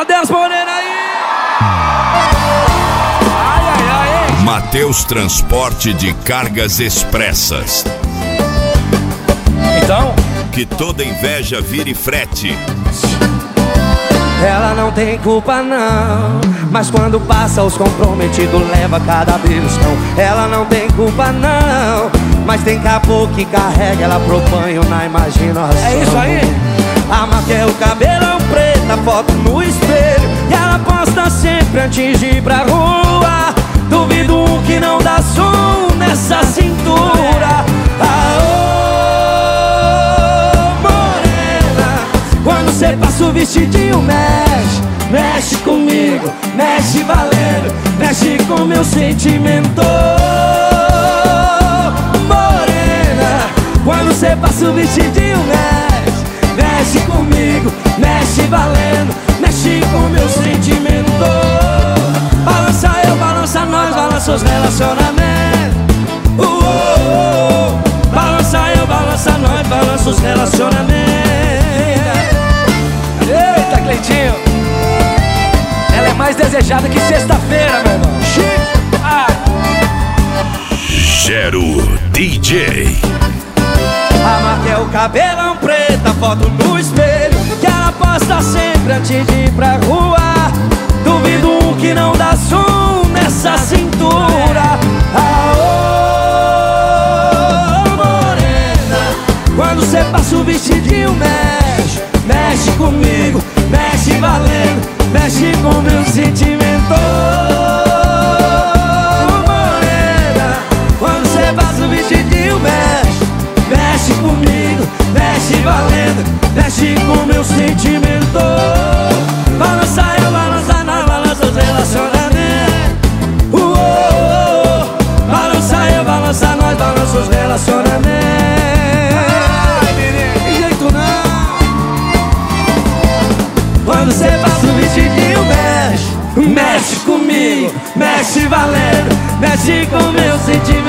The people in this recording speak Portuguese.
Cadê as morenas aí? Ai, ai, ai. Mateus Transporte de Cargas Expressas. Então? Que toda inveja vire frete. Ela não tem culpa não, mas quando passa os comprometidos leva cada beliscão. Ela não tem culpa não, mas tem caboclo que carrega ela pro banho na imaginação. É isso aí? A marca é o cabelão preto, a foto no espelho, e ela posta sempre antes de ir pra rua. Duvido que não dá som nessa cintura. Quando cê passa o vestidinho, mexe, mexe comigo, mexe valendo, mexe com meu sentimento. Morena, quando cê passa o vestidinho, mexe, mexe comigo, mexe valendo, mexe com meu sentimento. Balança eu, balança nós, balança os relacionamentos. Balança eu, balança nós, balança os relacionamentos. Eita, Cleitinho, ela é mais desejada que sexta-feira, meu irmão. Gero DJ. A marca é o cabelão preto, a foto no espelho, que ela posta sempre antes de ir pra rua. Duvido que não dá som nessa cintura. Morena, quando cê passa o vestidinho, mexe, mexe comigo, mexe valendo, mexe com meu sentimento. Morena, quando cê passa o vestidinho, mexe, mexe comigo, mexe valendo, mexe com meu sentimento. Balança eu, balança nós, balança os relacionamentos. Balança eu, balança nós, balança os relacionamentos. Quando cê passa o vestidinho, mexe, mexe comigo, mexe valendo, mexe com meu sentimento.